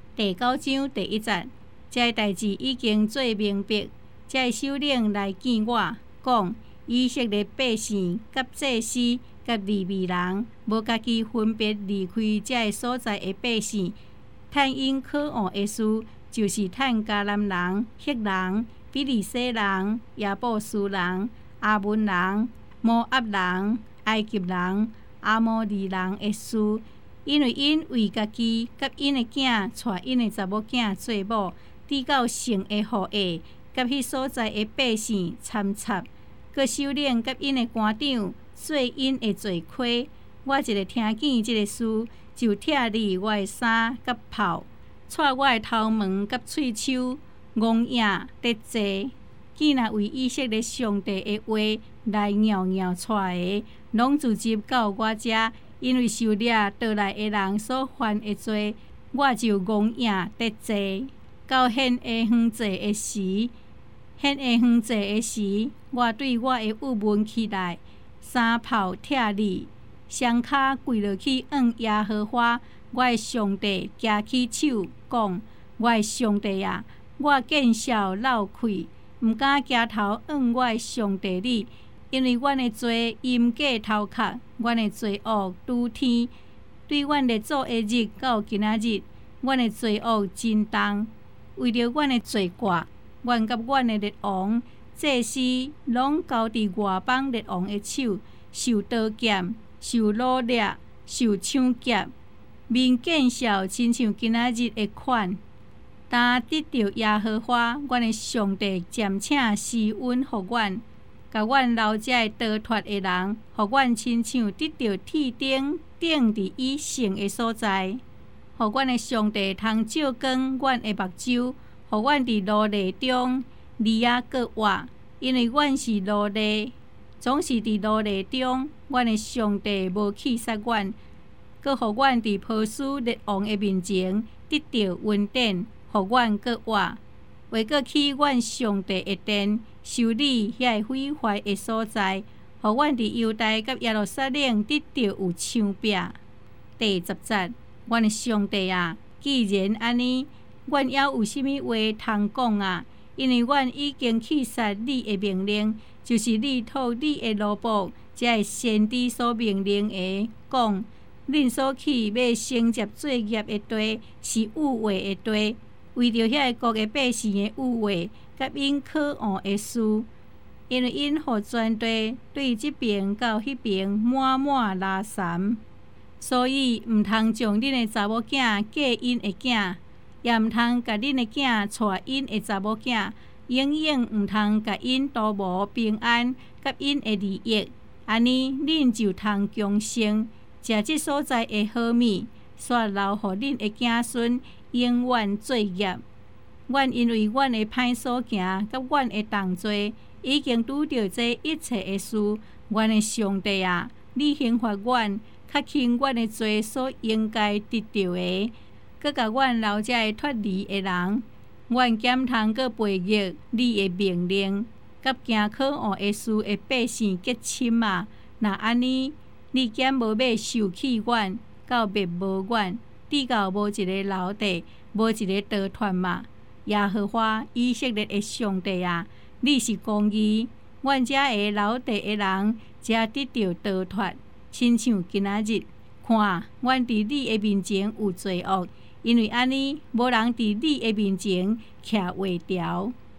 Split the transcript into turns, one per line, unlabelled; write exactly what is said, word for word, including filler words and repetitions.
第九章第一节，这个代志已经做明白。这个首领来见我，讲以色列百姓、甲祭司、甲利未人，无家己分别离开这个所在的百姓，探因可恶的事，就是探迦南人、赫人、比利洗人、亚布斯人、阿文人、摩押人、埃及人、阿摩利人的事。因为因为家己甲因的囝带因的查某囝做某，抵到城的后裔，甲迄所在的百姓参插，佮首领甲因的官长做因的罪亏。我一个听见即个事，就拆离我的衫甲袍，带我的头毛甲喙手戆影得坐。既然为以色列上帝的话来袅袅带的，拢聚集到我遮。因为受了倒来的人所犯的罪，我就戆影得坐。到献下燔祭的时，献下燔祭的时，我对我的郁闷起来，衫袍拆离，双脚跪落去，向耶和华我的上帝举起手，讲：我的上帝啊，我见笑闹气，毋敢举头向我的上帝你。因为阮的罪因假头壳，阮的罪恶拄天，对阮列祖的日到今仔日，阮的罪恶真重。为着阮的罪过，阮甲阮的列王、祭司拢交伫外邦列王的手，受刀剑、受掳掠、受抢劫，面见笑，亲像今仔日的款。但得到耶和华阮的上帝渐请施恩予阮。甲阮老遮的逃脱的人，互阮亲像得到铁钉钉伫伊性的所在，互阮的上帝通照光阮的目睭，互阮伫奴隶中离啊搁活，因为阮是奴隶，总是伫奴隶中，阮的上帝无弃杀阮，搁互阮伫波斯列王的面前得到恩典，互阮搁活，为搁去阮上帝的殿。修理遐个毁坏的所在，互阮伫犹大甲耶路撒冷得到有枪柄。第十节，阮的上帝啊，既然安尼，阮还有啥物话通讲啊？因为阮已经去杀你的命令，就是你托你的奴仆，这个先知所命令的，讲恁所去要承接罪孽的地，是污秽的地，为着遐个国的百姓的污秽。甲因可恶的事，因为因互全地对即边到迄边满满拉残，所以毋通将恁的查某囝嫁因的囝，也毋通甲恁的囝带因的查某囝，永远毋通甲因都无平安，甲因的利益。安尼恁就通强盛，食即所在的好物，煞留互恁的子孙永远罪业。阮因为阮的歹所行，甲阮的重罪，已经拄着这一切的事。阮的上帝啊，你刑罚阮，较轻阮的罪所应该得到的，佮甲阮老遮的脱离的人，阮减通佮背逆你的命令，甲行可恶的事的百姓结亲啊！若安尼，你减无要受气阮，到灭无阮，直到无一个留地，无一个逃脱嘛！耶和华以色列的上帝啊，你是公义，阮遮的留地的人才得到逃脱，亲像今仔日，看，阮伫你的面前有罪恶，因为安尼，无人伫你的面前徛画条。